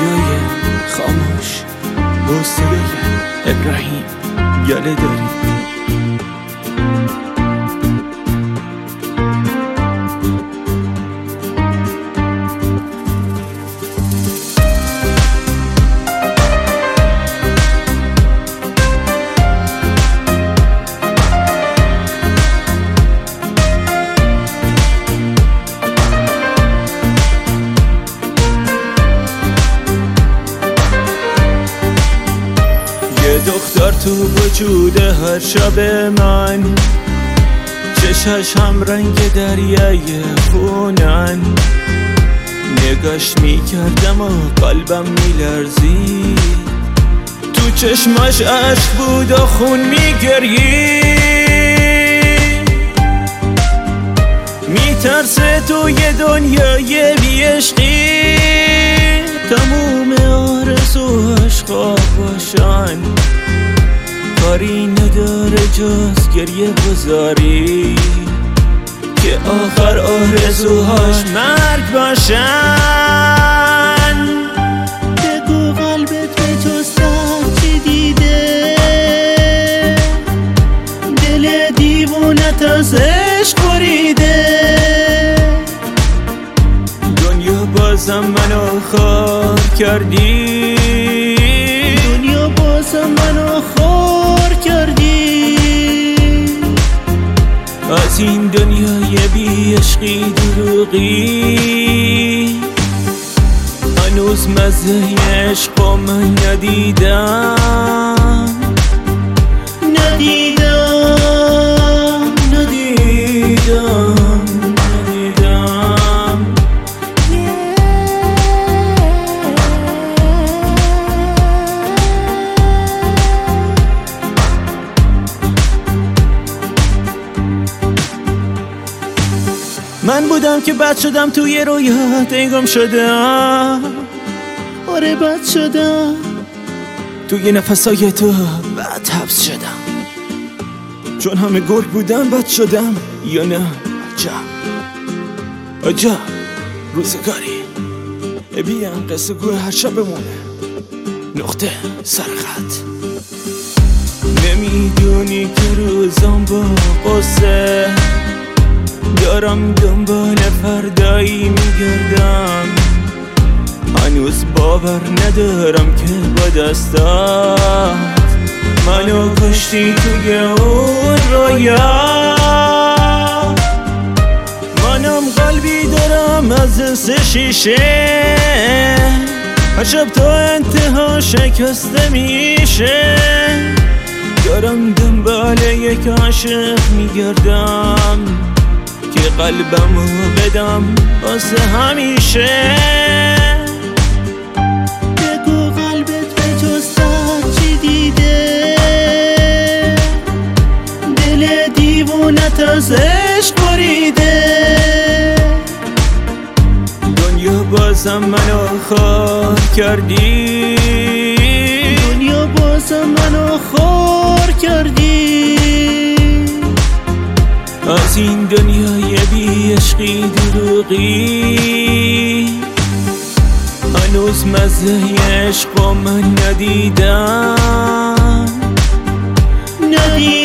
دنیای خاموش حوصله ابراهیم گله داری. دختر تو وجود هر شب من، چشاش هم رنگ دریای خونن، نگاش میکردم و قلبم میلرزی، تو چشماش عشق بود و خون میگریی، میترسه توی دنیای بیعشقی تموم آرزوهاش خواب باشن، کاری نداره جز گریه گذاری که آخر آرزوهاش مرگ باشن. بگو قلبت به جز چی دیده، دل دیوونت از عشق بریده، دنیا بازم منو خار کردی، دنیا بازم منو خار کردی، از این دنیای بی عشقی دروغی هنوز مزه عشق من ندیدم، ندیدم ندیدم. من بودم که بد شدم توی رویات گم شدم، آره بد شدم توی نفسای تو بد حبس شدم، چون همه گل بودم بد شدم یا نه. عجب روزگاری بیان قصه گوه هر شب بمونه نقطه سرخط. نمیدونی که روزم با قصه دارم دنبال فردایی میگردم، هنوز باور ندارم که با دستات منو کشتی توی اون رویا، منم قلبی دارم از حس شیشه، هر شب تا انتها شکسته میشه، دارم دنبال یک عاشق میگردم که قلبمو بدم واسه همیشه. بگو قلبت به جز چی دیده، دل دیوونت از عشق بریده، دنیا بازم منو خار کردی، دنیا بازم منو خار کردی، از این دنیای بی عشقی دروغی هنوز مزه عشق من ندیدم.